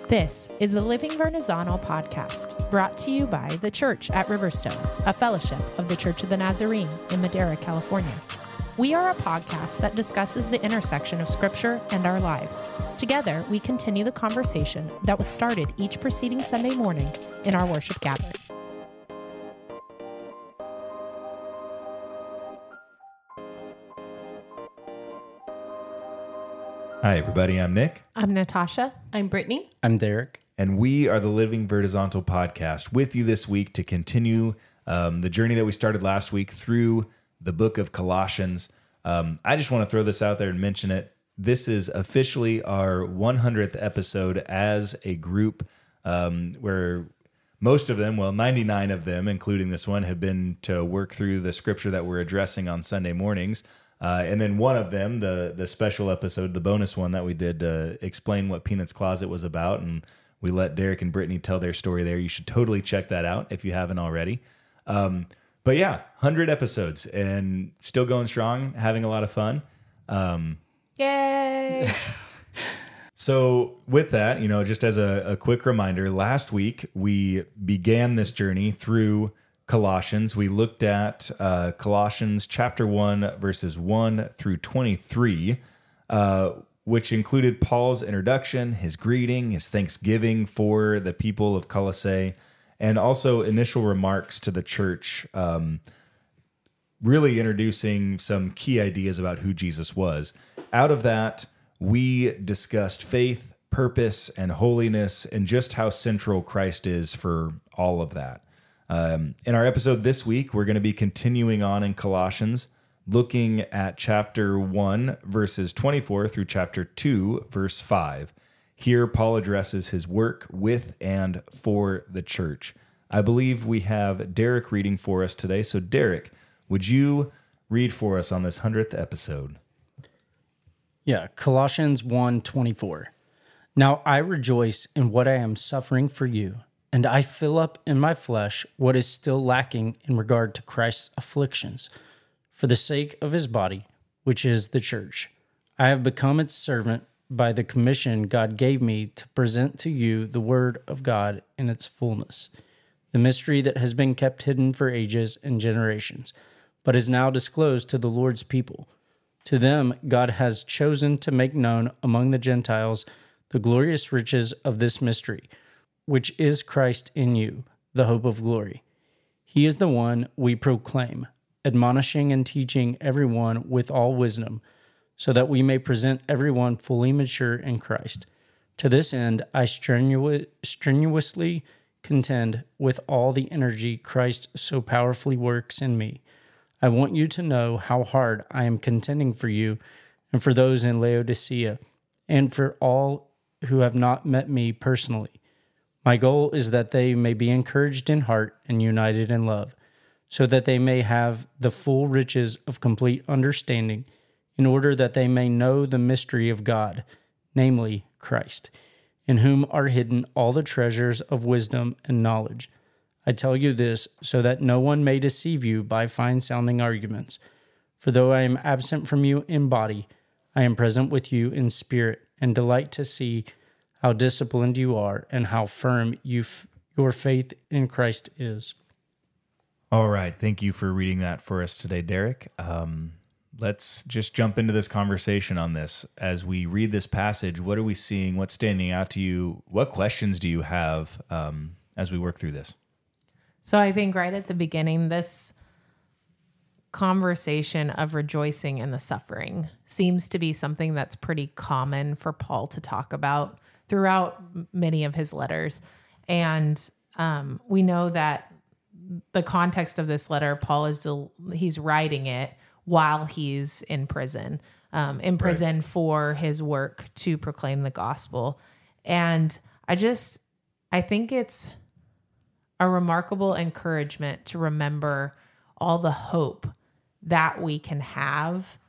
This is the Living Vernazzano podcast, brought to you by The Church at Riverstone, a fellowship of the Church of the Nazarene in Madera, California. We are a podcast that discusses the intersection of Scripture and our lives. Together, we continue the conversation that was started each preceding Sunday morning in our worship gathering. Hi, everybody. I'm Nick. I'm Natasha. I'm Brittany. I'm Derek. And we are the Living Vernazzano podcast with you this week to continue the journey that we started last week through the book of Colossians. I just want to throw this out there and mention it. This is officially our 100th episode as a group where most of them, 99 of them, including this one, have been to work through the scripture that we're addressing on Sunday mornings. And then one of them, the special episode, the bonus one that we did to explain what Peanuts Closet was about, and we let Derek and Brittany tell their story there. You should totally check that out if you haven't already. But yeah, 100 episodes and still going strong, having a lot of fun. Yay! So with that, just as a quick reminder, last week we began this journey through Colossians. We looked at Colossians chapter 1, verses 1 through 23, which included Paul's introduction, his greeting, his thanksgiving for the people of Colossae, and also initial remarks to the church, really introducing some key ideas about who Jesus was. Out of that, we discussed faith, purpose, and holiness, and just how central Christ is for all of that. In our episode this week, we're going to be continuing on in Colossians, looking at chapter 1, verses 24 through chapter 2, verse 5. Here, Paul addresses his work with and for the church. I believe we have Derek reading for us today. So, Derek, would you read for us on this 100th episode? Yeah, Colossians 1:24. Now I rejoice in what I am suffering for you, and I fill up in my flesh what is still lacking in regard to Christ's afflictions, for the sake of his body, which is the church. I have become its servant by the commission God gave me to present to you the word of God in its fullness, the mystery that has been kept hidden for ages and generations, but is now disclosed to the Lord's people. To them God has chosen to make known among the Gentiles the glorious riches of this mystery, which is Christ in you, the hope of glory. He is the one we proclaim, admonishing and teaching everyone with all wisdom, so that we may present everyone fully mature in Christ. To this end, I strenuously contend with all the energy Christ so powerfully works in me. I want you to know how hard I am contending for you and for those in Laodicea, and for all who have not met me personally. My goal is that they may be encouraged in heart and united in love, so that they may have the full riches of complete understanding, in order that they may know the mystery of God, namely Christ, in whom are hidden all the treasures of wisdom and knowledge. I tell you this so that no one may deceive you by fine-sounding arguments. For though I am absent from you in body, I am present with you in spirit, and delight to see how disciplined you are, and how firm your faith in Christ is. All right. Thank you for reading that for us today, Derek. Let's just jump into this conversation on this. As we read this passage, what are we seeing? What's standing out to you? What questions do you have as we work through this? So I think right at the beginning, this conversation of rejoicing in the suffering seems to be something that's pretty common for Paul to talk about throughout many of his letters. And we know that the context of this letter, Paul he's writing it while he's in prison right, for his work to proclaim the gospel. And I think it's a remarkable encouragement to remember all the hope that we can have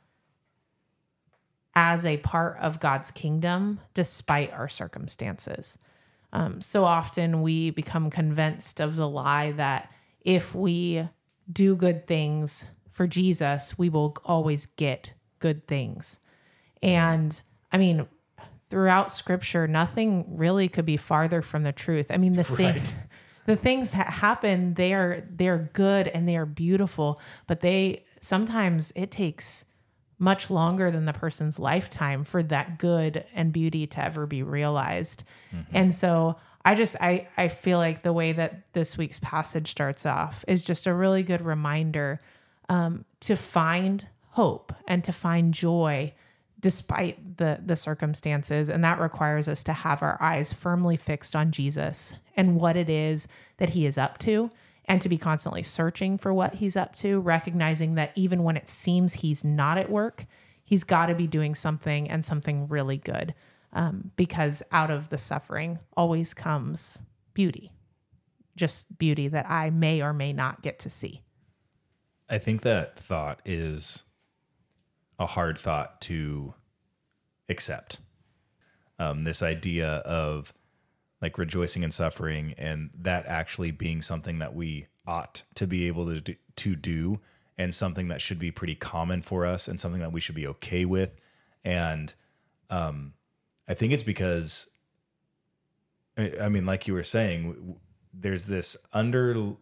as a part of God's kingdom, despite our circumstances. So often we become convinced of the lie that if we do good things for Jesus, we will always get good things. And I mean, throughout Scripture, nothing really could be farther from the truth. I mean, the things that happen, they're good and they are beautiful, but sometimes it takes much longer than the person's lifetime for that good and beauty to ever be realized. And so I feel like the way that this week's passage starts off is just a really good reminder to find hope and to find joy despite the circumstances. And that requires us to have our eyes firmly fixed on Jesus and what it is that he is up to, and to be constantly searching for what he's up to, recognizing that even when it seems he's not at work, he's got to be doing something, and something really good, because out of the suffering always comes beauty, just beauty that I may or may not get to see. I think that thought is a hard thought to accept. This idea of like rejoicing in suffering, and that actually being something that we ought to be able to do, and something that should be pretty common for us, and something that we should be okay with. And I think it's because, I mean, like you were saying, there's this undercurrent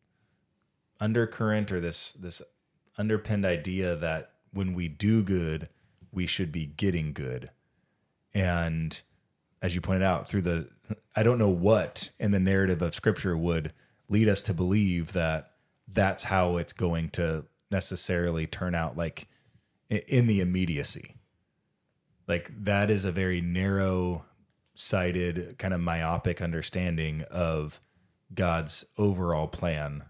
or this underpinned idea that when we do good, we should be getting good. And as you pointed out, I don't know what in the narrative of Scripture would lead us to believe that that's how it's going to necessarily turn out, like in the immediacy. Like that is a very narrow-sighted, kind of myopic understanding of God's overall plan.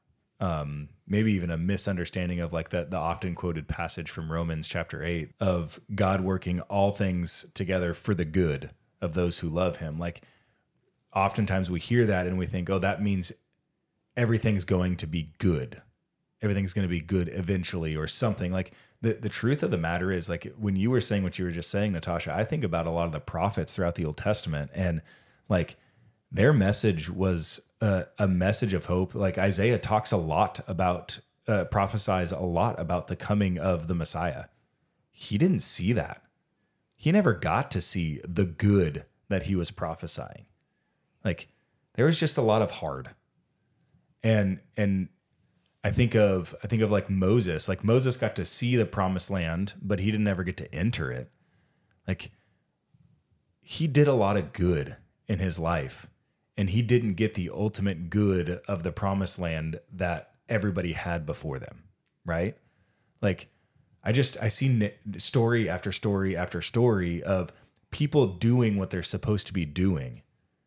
Maybe even a misunderstanding of like the often quoted passage from Romans chapter 8 of God working all things together for the good of those who love him. Like oftentimes we hear that and we think, oh, that means everything's going to be good. Everything's going to be good eventually or something. Like the truth of the matter is, like when you were saying what you were just saying, Natasha, I think about a lot of the prophets throughout the Old Testament, and like their message was a message of hope. Like Isaiah talks a lot about, prophesies a lot about the coming of the Messiah. He didn't see that. He never got to see the good that he was prophesying. Like there was just a lot of hard. And I think of like Moses. Like Moses got to see the promised land, but he didn't ever get to enter it. Like he did a lot of good in his life, and he didn't get the ultimate good of the promised land that everybody had before them, right? Like I see story after story after story of people doing what they're supposed to be doing,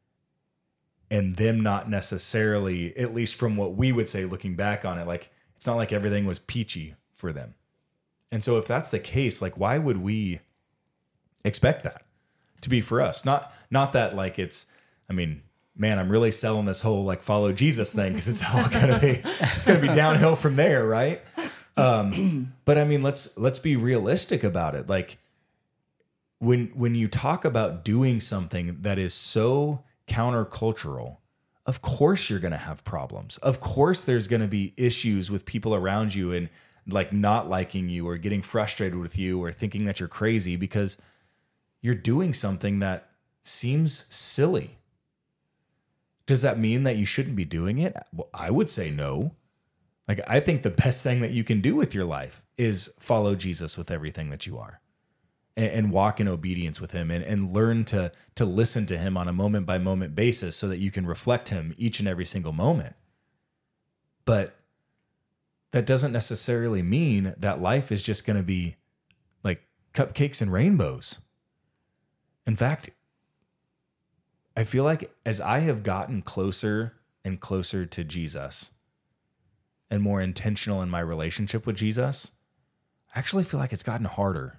and them not necessarily, at least from what we would say looking back on it, like it's not like everything was peachy for them. And so if that's the case, like why would we expect that to be for us? Not that like it's, I mean, man, I'm really selling this whole like follow Jesus thing, because it's all gonna be downhill from there, right? But I mean, let's be realistic about it. Like when you talk about doing something that is so countercultural, of course you're going to have problems. Of course there's going to be issues with people around you and like not liking you or getting frustrated with you or thinking that you're crazy because you're doing something that seems silly. Does that mean that you shouldn't be doing it? Well, I would say no. Like I think the best thing that you can do with your life is follow Jesus with everything that you are. And walk in obedience with him, and learn to listen to him on a moment by moment basis so that you can reflect him each and every single moment. But that doesn't necessarily mean that life is just going to be like cupcakes and rainbows. In fact, I feel like as I have gotten closer and closer to Jesus and more intentional in my relationship with Jesus, I actually feel like it's gotten harder.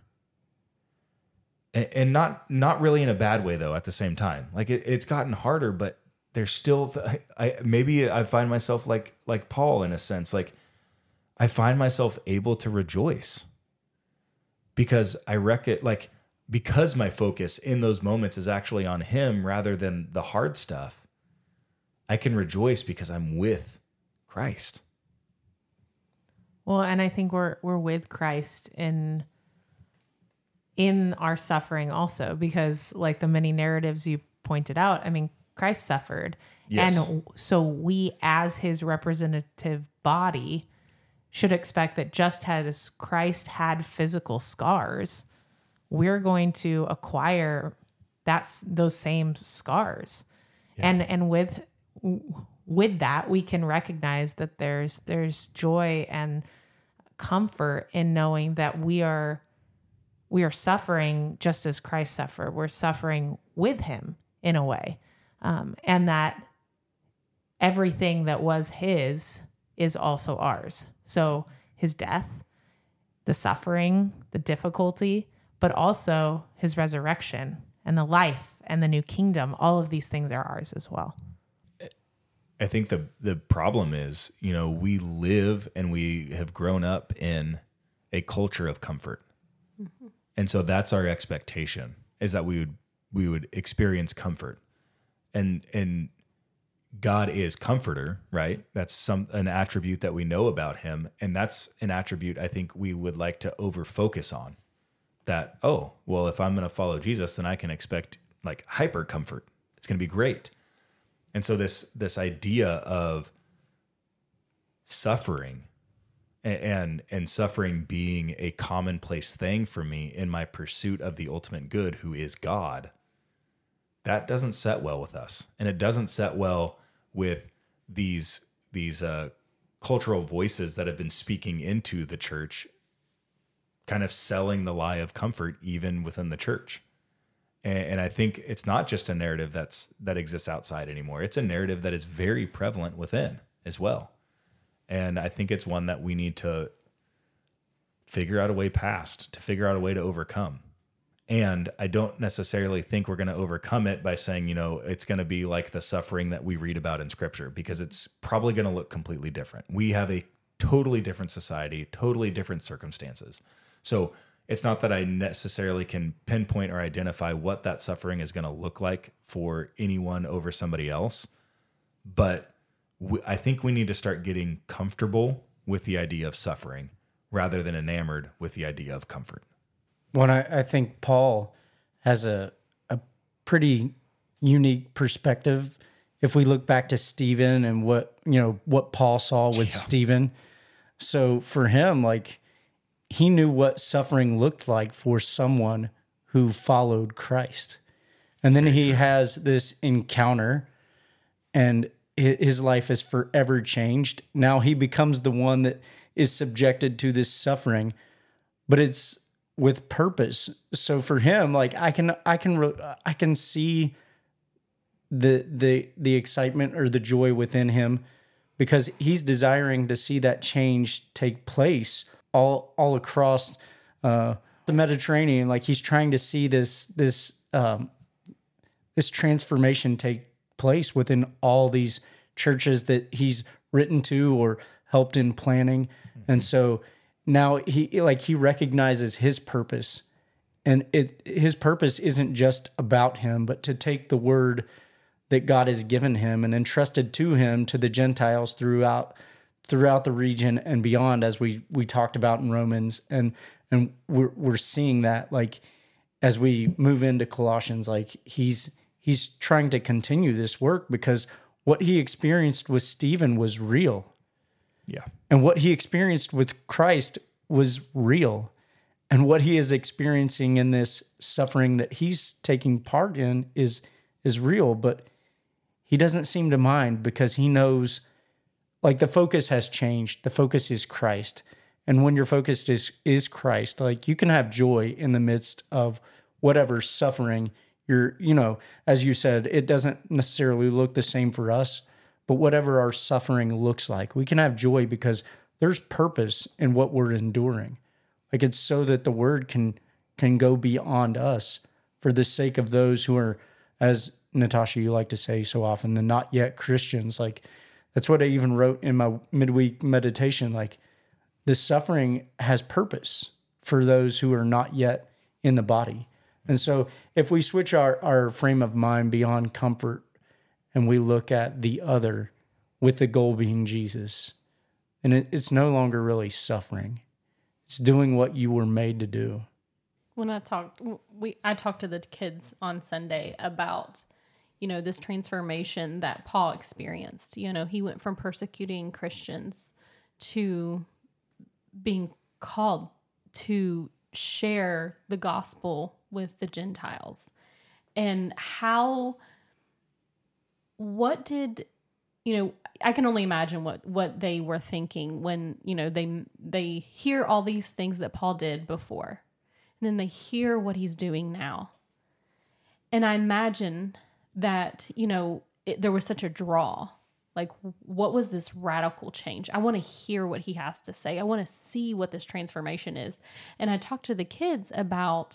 And not really in a bad way though. At the same time, like it's gotten harder, but there's still. I find myself like Paul in a sense. Like I find myself able to rejoice because I reckon because my focus in those moments is actually on him rather than the hard stuff. I can rejoice because I'm with Christ. Well, and I think we're with Christ in our suffering also, because like the many narratives you pointed out, I mean, Christ suffered. Yes. And so we, as his representative body, should expect that just as Christ had physical scars, we're going to acquire those same scars. And with that, we can recognize that there's joy and comfort in knowing that we are suffering just as Christ suffered. We're suffering with him in a way. And that everything that was his is also ours. So his death, the suffering, the difficulty, but also his resurrection and the life and the new kingdom, all of these things are ours as well. I think the problem is, we live and we have grown up in a culture of comfort. Mm-hmm. And so that's our expectation, is that we would experience comfort. And God is comforter, right? That's an attribute that we know about him. And that's an attribute I think we would like to over focus on. That, oh, well, if I'm going to follow Jesus, then I can expect like hyper comfort. It's going to be great. And so this idea of suffering and suffering being a commonplace thing for me in my pursuit of the ultimate good, who is God, that doesn't set well with us. And it doesn't set well with these cultural voices that have been speaking into the church, kind of selling the lie of comfort even within the church. And I think it's not just a narrative that exists outside anymore. It's a narrative that is very prevalent within as well. And I think it's one that we need to figure out a way past, to figure out a way to overcome. And I don't necessarily think we're going to overcome it by saying, it's going to be like the suffering that we read about in Scripture, because it's probably going to look completely different. We have a totally different society, totally different circumstances. So it's not that I necessarily can pinpoint or identify what that suffering is going to look like for anyone over somebody else. But I think we need to start getting comfortable with the idea of suffering rather than enamored with the idea of comfort. Well, I think Paul has a pretty unique perspective. If we look back to Stephen and what Paul saw with Stephen. So for him, like, he knew what suffering looked like for someone who followed Christ. And then he has this encounter, and his life is forever changed. Now he becomes the one that is subjected to this suffering, but it's with purpose. So for him, like, I can see the excitement or the joy within him, because he's desiring to see that change take place all across the Mediterranean. Like, he's trying to see this transformation take place within all these churches that he's written to or helped in planning. Mm-hmm. And so now he recognizes his purpose, and his purpose isn't just about him, but to take the word that God has given him and entrusted to him to the Gentiles throughout the region and beyond, as we talked about in Romans. And we're seeing that, like, as we move into Colossians, like, he's trying to continue this work, because what he experienced with Stephen was real. Yeah. And what he experienced with Christ was real. And what he is experiencing in this suffering that he's taking part in is real, but he doesn't seem to mind, because he knows, like, the focus has changed. The focus is Christ. And when your focus is Christ, like, you can have joy in the midst of whatever suffering you're, as you said, it doesn't necessarily look the same for us, but whatever our suffering looks like, we can have joy because there's purpose in what we're enduring. Like, it's so that the word can go beyond us for the sake of those who are, as Natasha, you like to say so often, the not yet Christians. Like, that's what I even wrote in my midweek meditation. Like, this suffering has purpose for those who are not yet in the body. And so if we switch our frame of mind beyond comfort and we look at the other with the goal being Jesus, and it's no longer really suffering. It's doing what you were made to do. when I talked to the kids on Sunday about, this transformation that Paul experienced. He went from persecuting Christians to being called to share the gospel with the Gentiles. And what did, I can only imagine what they were thinking when, they hear all these things that Paul did before, and then they hear what he's doing now. And I imagine that, there was such a draw. Like, what was this radical change? I want to hear what he has to say. I want to see what this transformation is. And I talked to the kids about,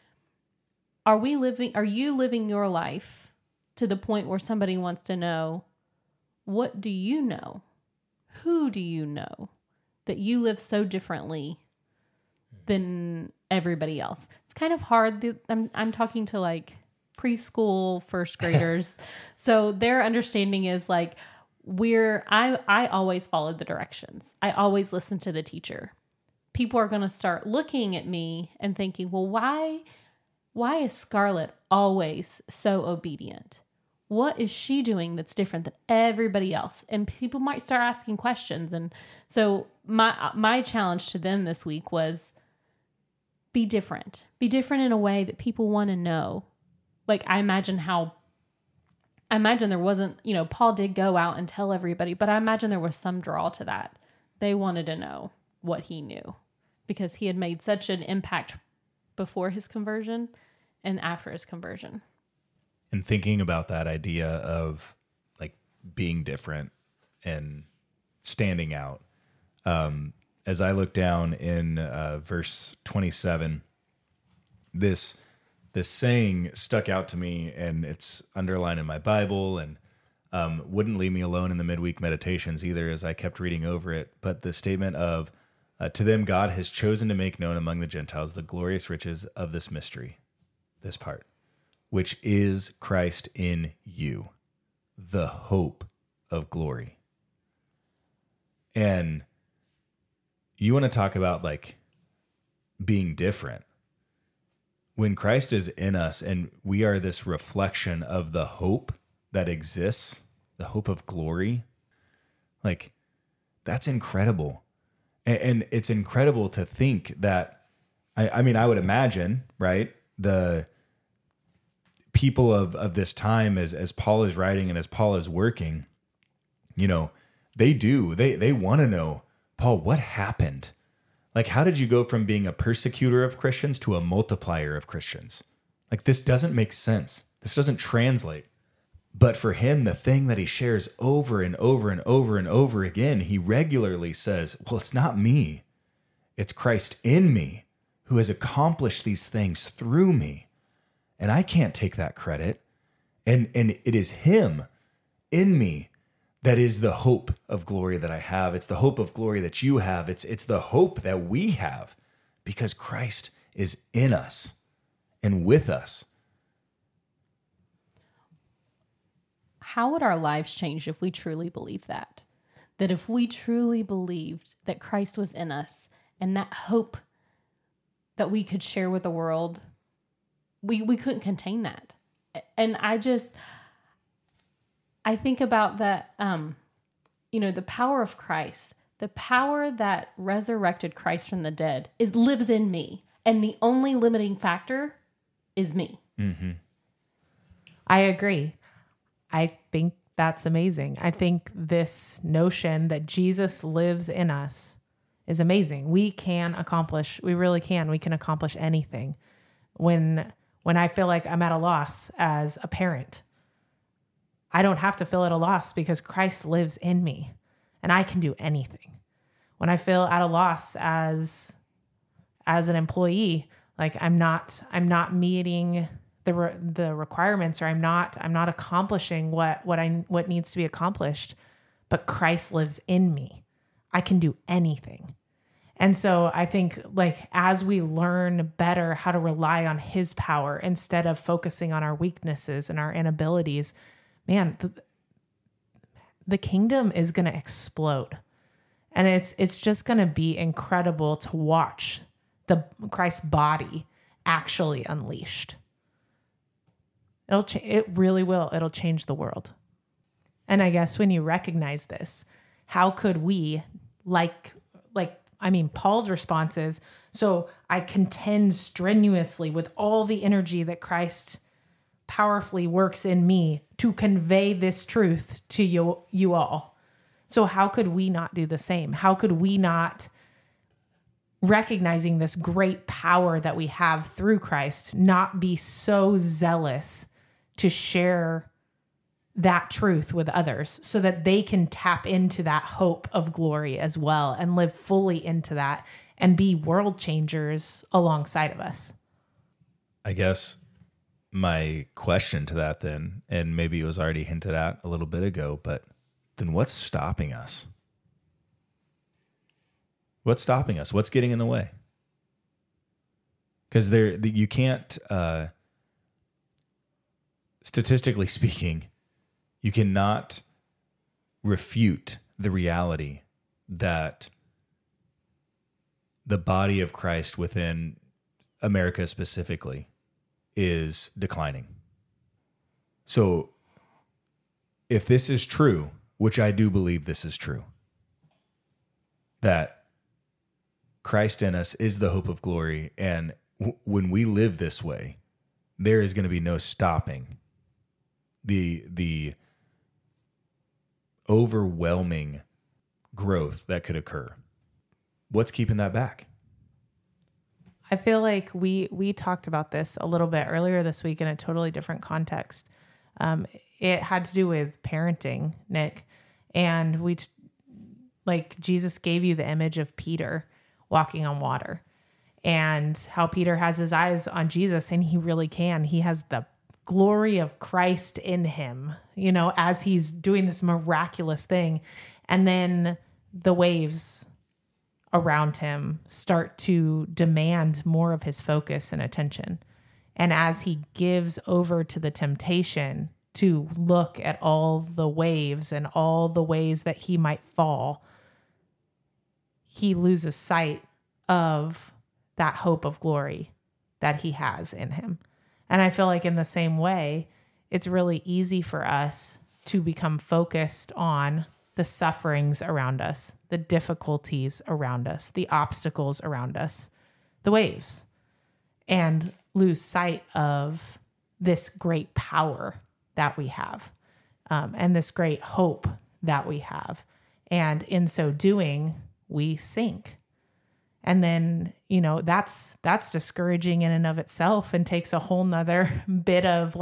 are you living your life to the point where somebody wants to know, what do you know? Who do you know that you live so differently than everybody else? It's kind of hard. I'm talking to like preschool first graders. So their understanding is like, I always followed the directions. I always listened to the teacher. People are going to start looking at me and thinking, well, why is Scarlett always so obedient? What is she doing that's different than everybody else? And people might start asking questions. And so my challenge to them this week was be different. Be different in a way that people want to know. Like, I imagine there wasn't, Paul did go out and tell everybody, but I imagine there was some draw to that. They wanted to know what he knew because he had made such an impact before his conversion and after his conversion. And thinking about that idea of like being different and standing out. As I look down in verse 27, this saying stuck out to me, and it's underlined in my Bible, and wouldn't leave me alone in the midweek meditations either as I kept reading over it. But the statement of, to them God has chosen to make known among the Gentiles the glorious riches of this mystery, this part, which is Christ in you, the hope of glory. And you want to talk about like being different. When Christ is in us and we are this reflection of the hope that exists, the hope of glory, like that's incredible. And it's incredible to think that, I mean, I would imagine, right? The people of this time as Paul is writing and as Paul is working, they want to know, Paul, what happened? Like, how did you go from being a persecutor of Christians to a multiplier of Christians? Like, this doesn't make sense. This doesn't translate. But for him, the thing that he shares over and over and over and over again, he regularly says, well, it's not me. It's Christ in me who has accomplished these things through me. And I can't take that credit. And it is him in me that is the hope of glory that I have. It's the hope of glory that you have. It's the hope that we have because Christ is in us and with us. How would our lives change if we truly believed that? That if we truly believed that Christ was in us and that hope that we could share with the world, we couldn't contain that. And I think about that, the power of Christ, the power that resurrected Christ from the dead lives in me. And the only limiting factor is me. Mm-hmm. I agree. I think that's amazing. I think this notion that Jesus lives in us is amazing. We really can. We can accomplish anything. When I feel like I'm at a loss as a parent, I don't have to feel at a loss because Christ lives in me and I can do anything. When I feel at a loss as an employee, like I'm not meeting the requirements, or I'm not accomplishing what needs to be accomplished, but Christ lives in me. I can do anything. And so I think like as we learn better how to rely on his power instead of focusing on our weaknesses and our inabilities, man, the kingdom is going to explode. And it's just going to be incredible to watch the Christ's body actually unleashed. It really will. It'll change the world. And I guess when you recognize this, how could we, Paul's response is, so I contend strenuously with all the energy that Christ powerfully works in me to convey this truth to you all. So how could we not do the same? How could we not, recognizing this great power that we have through Christ, not be so zealous to share that truth with others so that they can tap into that hope of glory as well and live fully into that and be world changers alongside of us? I guess my question to that then, and maybe it was already hinted at a little bit ago, but then what's stopping us? What's stopping us? What's getting in the way? Because you can't, statistically speaking, you cannot refute the reality that the body of Christ within America specifically is declining. So if this is true, which I do believe this is true, that Christ in us is the hope of glory, and when we live this way, there is going to be no stopping the overwhelming growth that could occur. What's keeping that back? I feel like we talked about this a little bit earlier this week in a totally different context. It had to do with parenting, Nick, and Jesus gave you the image of Peter walking on water, and how Peter has his eyes on Jesus, and he really can. He has the glory of Christ in him, as he's doing this miraculous thing. And then the waves around him start to demand more of his focus and attention. And as he gives over to the temptation to look at all the waves and all the ways that he might fall, he loses sight of that hope of glory that he has in him. And I feel like in the same way, it's really easy for us to become focused on the sufferings around us, the difficulties around us, the obstacles around us, the waves, and lose sight of this great power that we have, and this great hope that we have. And in so doing, we sink. And then, that's discouraging in and of itself, and takes a whole nother bit of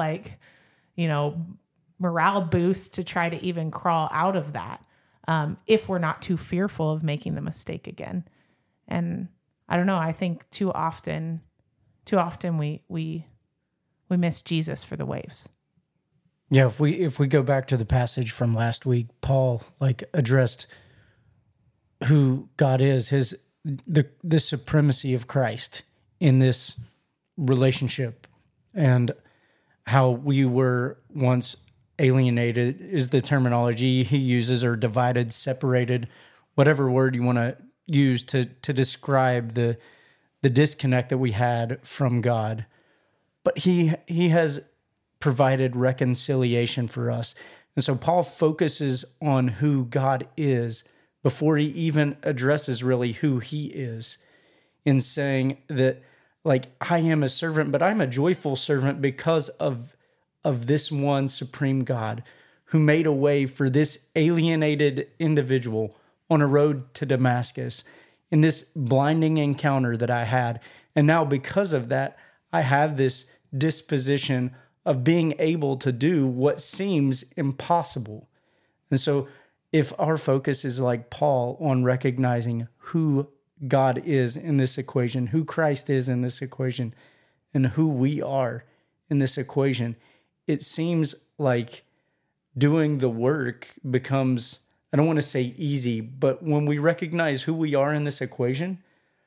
morale boost to try to even crawl out of that, if we're not too fearful of making the mistake again. And I don't know, I think too often we miss Jesus for the waves. Yeah, if we go back to the passage from last week, Paul addressed who God is, the supremacy of Christ in this relationship, and how we were once alienated is the terminology he uses, or divided, separated, whatever word you want to use to describe the disconnect that we had from God. But he has provided reconciliation for us. And so Paul focuses on who God is before he even addresses really who he is, in saying that, I am a servant, but I'm a joyful servant because of this one supreme God who made a way for this alienated individual on a road to Damascus in this blinding encounter that I had. And now because of that, I have this disposition of being able to do what seems impossible. And so if our focus is like Paul on recognizing who God is in this equation, who Christ is in this equation, and who we are in this equation, it seems like doing the work becomes, I don't want to say easy, but when we recognize who we are in this equation,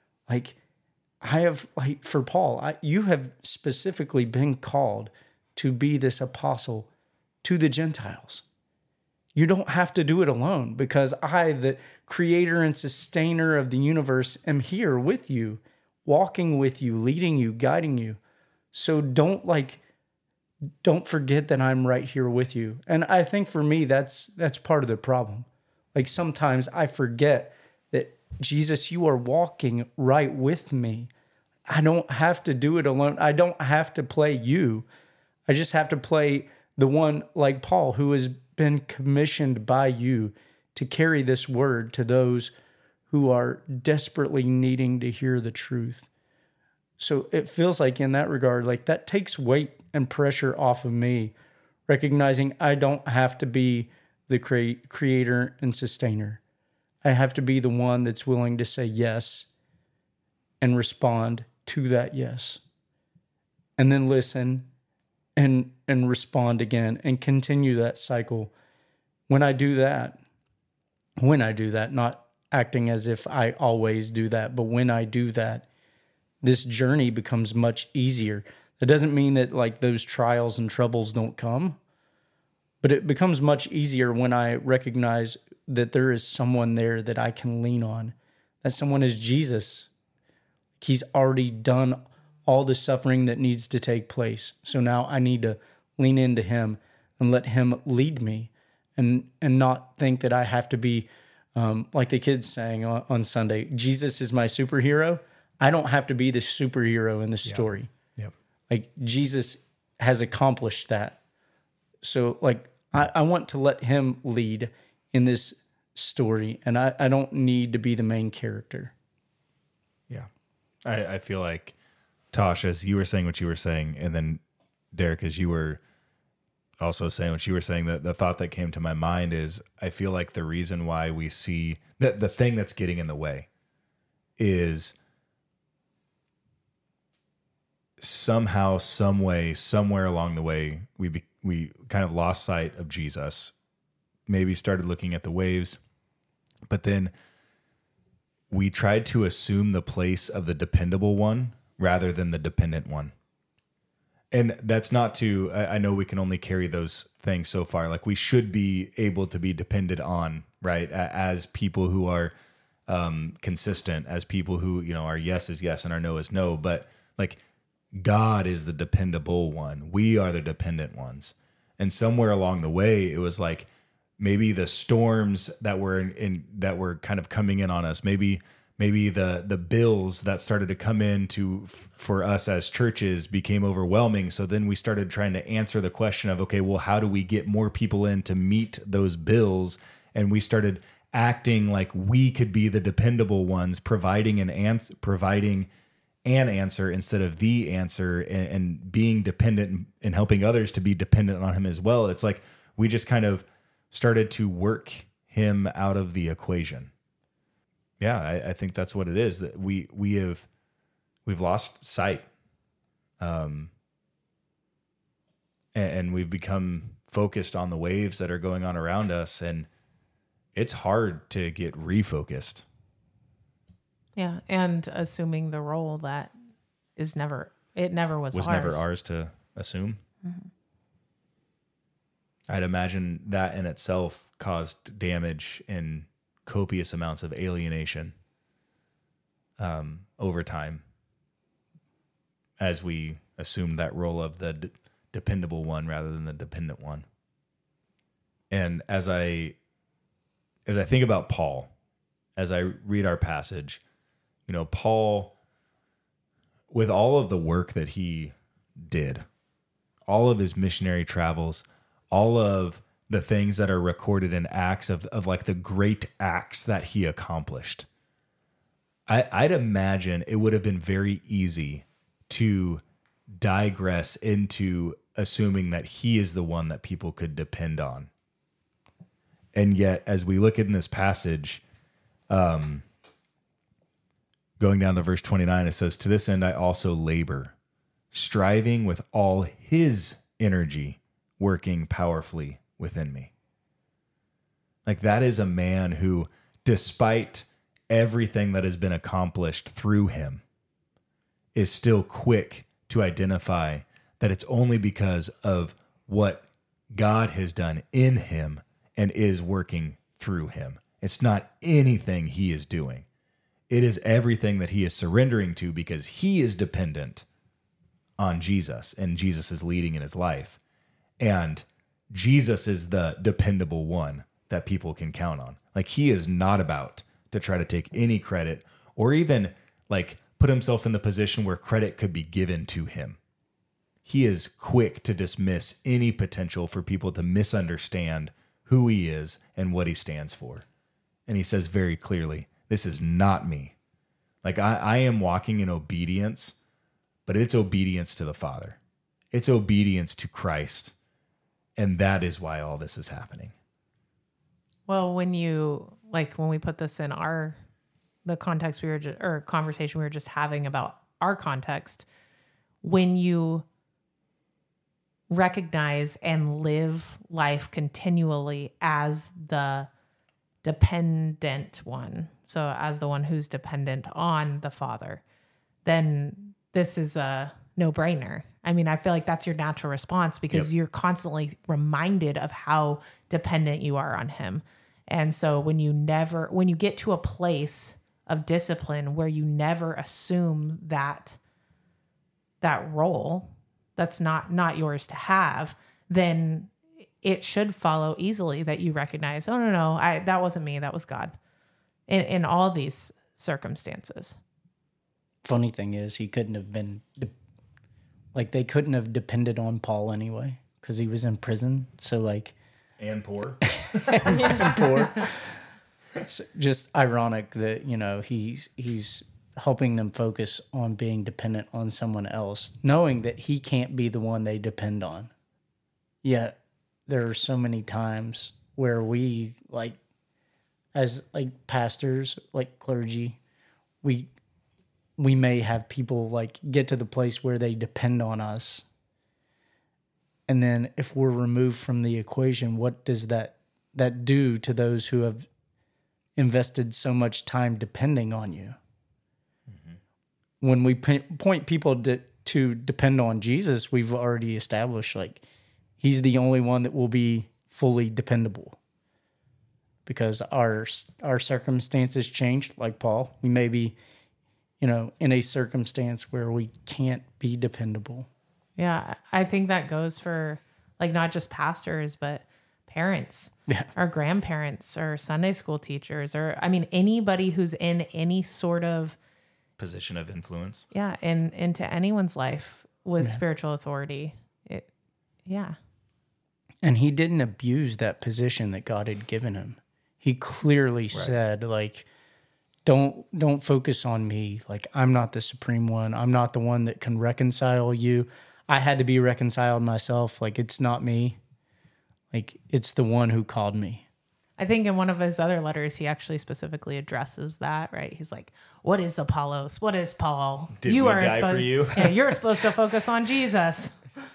for Paul, you have specifically been called to be this apostle to the Gentiles. You don't have to do it alone, because I, the creator and sustainer of the universe, am here with you walking with you, leading you, guiding you. So don't forget that I'm right here with you. And I think for me, that's part of the problem. Like sometimes I forget that, Jesus, you are walking right with me. I don't have to do it alone. I don't have to play you. I just have to play the one like Paul, who has been commissioned by you to carry this word to those who are desperately needing to hear the truth. So it feels like in that regard, like that takes weight and pressure off of me, recognizing I don't have to be the creator and sustainer. I have to be the one that's willing to say yes and respond to that yes. And then listen and respond again and continue that cycle. When I do that, not acting as if I always do that, but when I do that, this journey becomes much easier. That doesn't mean that like those trials and troubles don't come, but it becomes much easier when I recognize that there is someone there that I can lean on. That someone is Jesus. He's already done all the suffering that needs to take place. So now I need to lean into him and let him lead me and not think that I have to be like the kids sang on Sunday, Jesus is my superhero. I don't have to be the superhero in this story. Yep. Like Jesus has accomplished that. So like I want to let him lead in this story, and I don't need to be the main character. Yeah. I feel like, Tosh, as you were saying what you were saying, and then Derek, as you were also saying what you were saying, the thought that came to my mind is I feel like the reason why we see that the thing that's getting in the way is somehow, some way, somewhere along the way, we kind of lost sight of Jesus, maybe started looking at the waves, but then we tried to assume the place of the dependable one rather than the dependent one. And that's not to, I know we can only carry those things so far. Like we should be able to be depended on, right? As people who are consistent, as people who, our yes is yes and our no is no. But like God is the dependable one. We are the dependent ones. And somewhere along the way, it was like maybe the storms that were that were kind of coming in on us, maybe the bills that started to come in for us as churches became overwhelming. So then we started trying to answer the question of, okay, well, how do we get more people in to meet those bills? And we started acting like we could be the dependable ones, providing an answer instead of the answer, and being dependent and helping others to be dependent on him as well. It's like we just kind of started to work him out of the equation. Yeah, I think that's what it is, that we've lost sight, and we've become focused on the waves that are going on around us, and it's hard to get refocused. Yeah, and assuming the role that was never ours to assume. Mm-hmm. I'd imagine that in itself caused damage and copious amounts of alienation over time, as we assumed that role of the dependable one rather than the dependent one. And as I think about Paul, as I read our passage, Paul, with all of the work that he did, all of his missionary travels, all of the things that are recorded in Acts of like the great acts that he accomplished, I'd imagine it would have been very easy to digress into assuming that he is the one that people could depend on. And yet, as we look in this passage, going down to verse 29, it says, "To this end I also labor, striving with all his energy, working powerfully within me." Like that is a man who, despite everything that has been accomplished through him, is still quick to identify that it's only because of what God has done in him and is working through him. It's not anything he is doing. It is everything that he is surrendering to because he is dependent on Jesus and Jesus is leading in his life. And Jesus is the dependable one that people can count on. Like, he is not about to try to take any credit or even like put himself in the position where credit could be given to him. He is quick to dismiss any potential for people to misunderstand who he is and what he stands for. And he says very clearly, this is not me. Like, I am walking in obedience, but it's obedience to the Father. It's obedience to Christ. And that is why all this is happening. Well, when we put this in the context or conversation we were just having about our context, when you recognize and live life continually as the dependent one, so as the one who's dependent on the Father, then this is a no-brainer. I mean, I feel like that's your natural response because you're constantly reminded of how dependent you are on him. And so when you get to a place of discipline where you never assume that role that's not yours to have, then it should follow easily that you recognize, oh, no, that wasn't me, that was God in all these circumstances. Funny thing is, he couldn't have been, they couldn't have depended on Paul anyway because he was in prison. So And poor. and poor. It's just ironic that, he's helping them focus on being dependent on someone else, knowing that he can't be the one they depend on. Yet there are so many times where we, as pastors, clergy, we may have people get to the place where they depend on us. And then if we're removed from the equation, what does that do to those who have invested so much time depending on you? Mm-hmm. When we point people to depend on Jesus, we've already established he's the only one that will be fully dependable. Because our circumstances change, like Paul. We may be, in a circumstance where we can't be dependable. Yeah, I think that goes for not just pastors, but parents or grandparents or Sunday school teachers or, anybody who's in any sort of position of influence. Yeah, into anyone's life with spiritual authority. And he didn't abuse that position that God had given him. He clearly said, don't focus on me. I'm not the supreme one. I'm not the one that can reconcile you. I had to be reconciled myself. It's not me. It's the one who called me. I think in one of his other letters, he actually specifically addresses that, right? He's like, what is Apollos? What is Paul? Did we die for you? Yeah, you're supposed to focus on Jesus.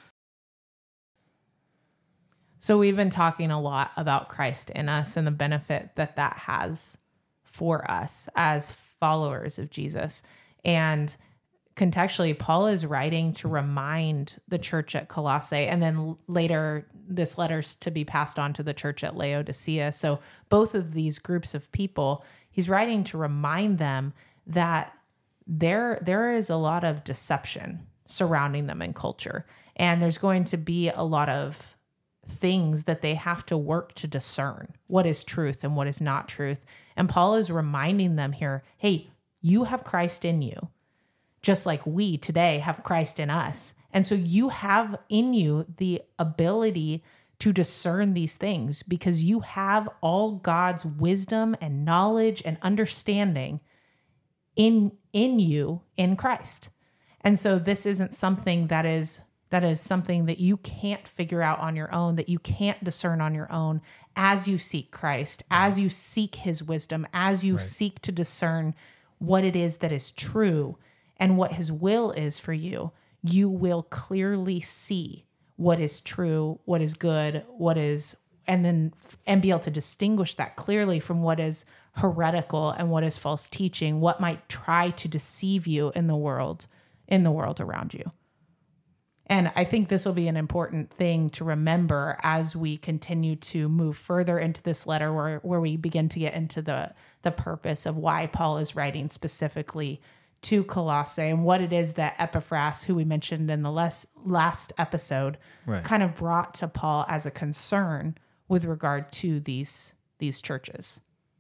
So we've been talking a lot about Christ in us and the benefit that has for us as followers of Jesus. And contextually, Paul is writing to remind the church at Colossae, and then later this letter's to be passed on to the church at Laodicea. So both of these groups of people, he's writing to remind them that there is a lot of deception surrounding them in culture. And there's going to be a lot of things that they have to work to discern what is truth and what is not truth. And Paul is reminding them here, hey, you have Christ in you, just like we today have Christ in us. And so you have in you the ability to discern these things because you have all God's wisdom and knowledge and understanding in you in Christ. And so this isn't something that is something that you can't figure out on your own, that you can't discern on your own as you seek Christ, as you seek his wisdom, as you seek to discern what it is that is true and what his will is for you. You will clearly see what is true, what is good, and be able to distinguish that clearly from what is heretical and what is false teaching, what might try to deceive you in the world around you. And I think this will be an important thing to remember as we continue to move further into this letter where we begin to get into the purpose of why Paul is writing specifically to Colossae and what it is that Epaphras, who we mentioned in the last episode, kind of brought to Paul as a concern with regard to these churches.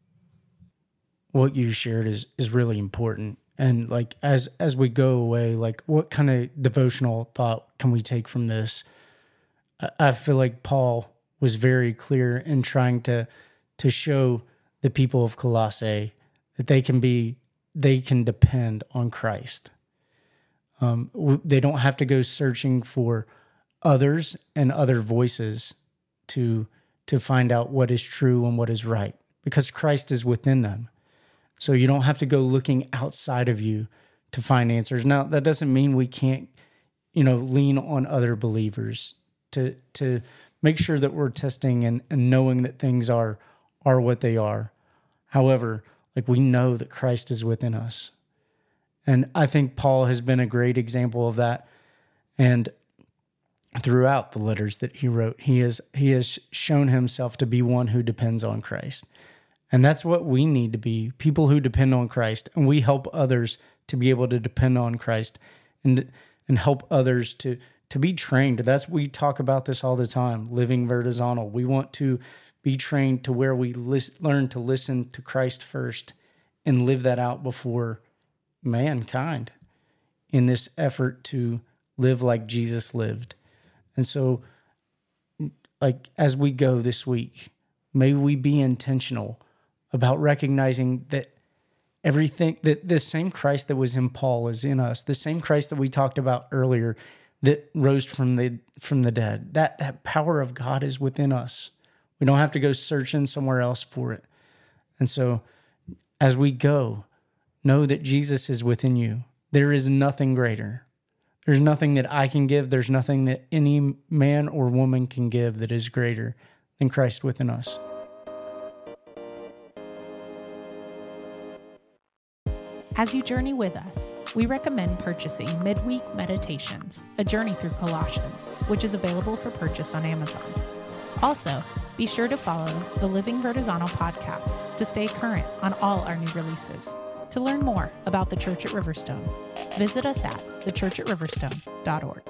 What you shared is really important. And like as we go away, like what kind of devotional thought can we take from this? I feel like Paul was very clear in trying to show the people of Colossae that they can depend on Christ. They don't have to go searching for others and other voices to find out what is true and what is right, because Christ is within them. So you don't have to go looking outside of you to find answers. Now, that doesn't mean we can't, lean on other believers to make sure that we're testing and knowing that things are what they are. However, like we know that Christ is within us. And I think Paul has been a great example of that. And throughout the letters that he wrote, he has shown himself to be one who depends on Christ. And that's what we need to be, people who depend on Christ. And we help others to be able to depend on Christ and help others to be trained. We talk about this all the time, living vertical. We want to be trained to where we learn to listen to Christ first and live that out before mankind in this effort to live like Jesus lived. And so, like, as we go this week, may we be intentional about recognizing that everything, that the same Christ that was in Paul is in us, the same Christ that we talked about earlier that rose from the dead, that power of God is within us. We don't have to go searching somewhere else for it. And so as we go, know that Jesus is within you. There is nothing greater. There's nothing that I can give. There's nothing that any man or woman can give that is greater than Christ within us. As you journey with us, we recommend purchasing Midweek Meditations, A Journey Through Colossians, which is available for purchase on Amazon. Also, be sure to follow the Living Vertizano podcast to stay current on all our new releases. To learn more about the Church at Riverstone, visit us at thechurchatriverstone.org.